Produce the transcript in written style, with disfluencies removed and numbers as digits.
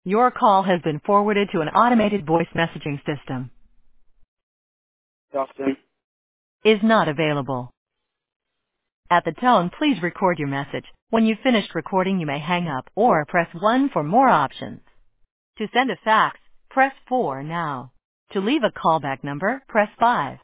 Your call has been forwarded to an automated voice messaging system. Justin. Is not available. At the tone, please record your message. When you've finished recording, you may hang up or press 1 for more options. To send a fax, press 4 now. To leave a callback number, press 5.